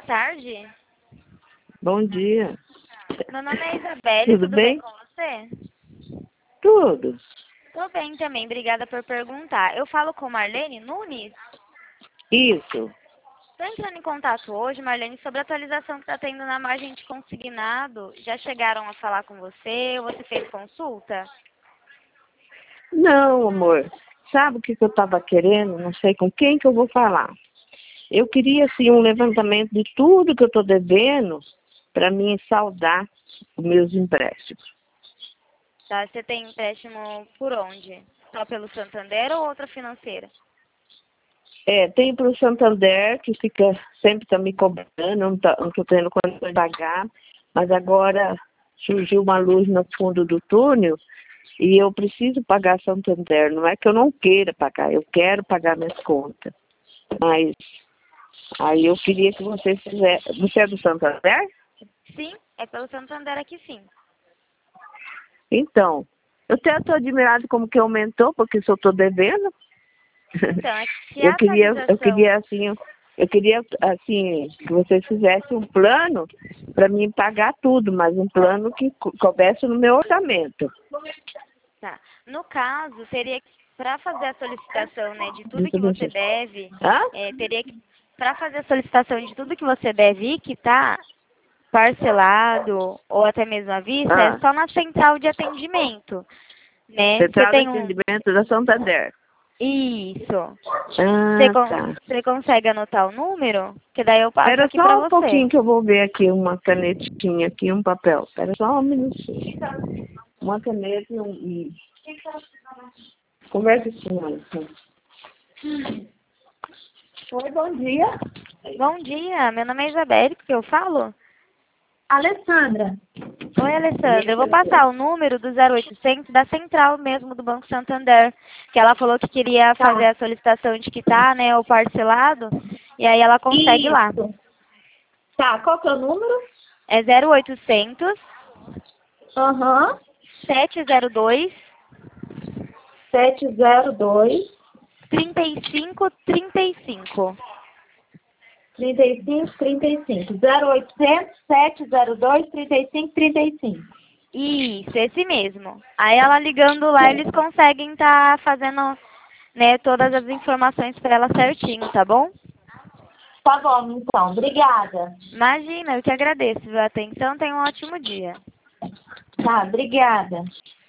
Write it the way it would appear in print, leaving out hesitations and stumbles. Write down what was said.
tarde. Bom dia. Meu nome é Isabelle, Tudo tudo bem bem? com você? Tudo. Tô bem também, obrigada por perguntar. Eu falo com Marlene Nunes. Isso. Tô entrando em contato hoje, Marlene, sobre a atualização que tá tendo na margem de consignado. Já chegaram a falar com você? Você fez consulta? Não, amor. Sabe o que eu estava querendo? Não sei com quem que eu vou falar. Eu queria, assim, um levantamento de tudo que eu estou devendo para mim saldar os meus empréstimos. Tá, você tem empréstimo por onde? Só pelo Santander ou outra financeira? Tem para o Santander, que sempre está me cobrando, não estou tendo condições de pagar, mas agora surgiu uma luz no fundo do túnel e eu preciso pagar Santander. Não é que eu não queira pagar, eu quero pagar minhas contas. Mas aí eu queria que você fizesse. Você é do Santander? Sim, é pelo Santander aqui sim. Então, eu até estou admirado como que aumentou, porque se eu estou devendo. Então, é que se a Eu atualização... queria assim que você fizesse um plano para mim pagar tudo, mas um plano que coubesse no meu orçamento. Tá. No caso, teria que, para fazer a solicitação, né, de tudo Deixa que eu você ver. deve, Hã? teria que, para fazer a solicitação de tudo que você deve e quitar, parcelado ou até mesmo à vista, é Ah, só na central de atendimento, né? Você Central de tem um... Atendimento da Santander. Isso. Ah, tá. Você consegue anotar o número? Que daí eu passo Espera aqui pra só um você. pouquinho que eu vou ver aqui uma canetinha aqui, um papel. Espera só um minutinho. Uma caneta e Conversa com ela. Oi, bom dia. Bom dia, meu nome é Isabelle, que eu falo? Alessandra, Oi, Alessandra. Eu vou passar o número do 0800 da central mesmo do Banco Santander, que ela falou que queria fazer tá. a solicitação de quitar, né, o parcelado, e aí ela consegue lá. Isso. Tá, qual que é o número? É 0800 Aham. 702 702 3535. 3535. 0800 702 3535. Isso, esse mesmo. Aí ela ligando lá, eles conseguem estar fazendo, né, todas as informações para ela certinho, tá bom? Tá bom, então. Obrigada. Imagina, eu que agradeço, viu, a atenção. Tenha um ótimo dia. Tá, obrigada.